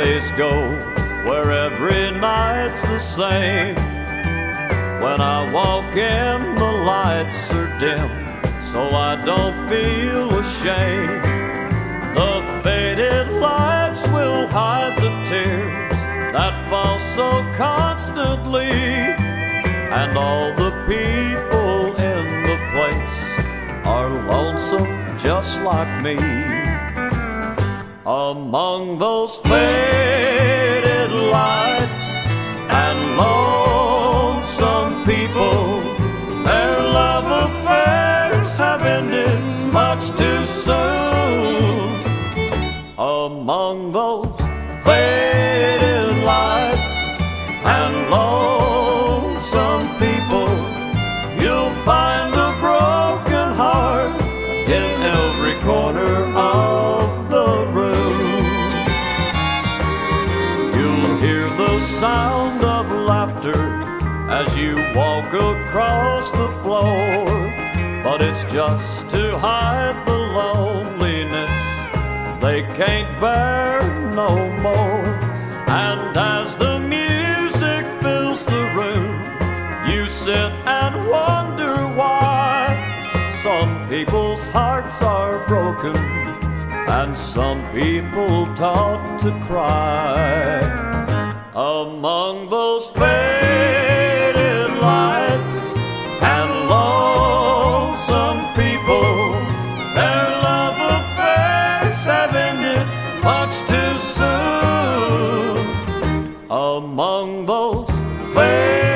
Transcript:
always go where every night's the same. When I walk in, the lights are dim, so I don't feel ashamed. The faded lights will hide the tears that fall so constantly, and all the people in the place are lonesome just like me. Among those faded lights and lonesome people, their love affairs have ended much too soon. Among those faded lights and lonesome people, you'll find a broken heart in every corner of the room. You'll hear the sound of laughter as you walk across the floor, but it's just to hide the loneliness they can't bear no more. And as the music fills the room, you sit and wonder why some people's hearts are broken and some people taught to cry. Among those faded lights and lonesome people, their love affairs have ended much too soon. Among those faded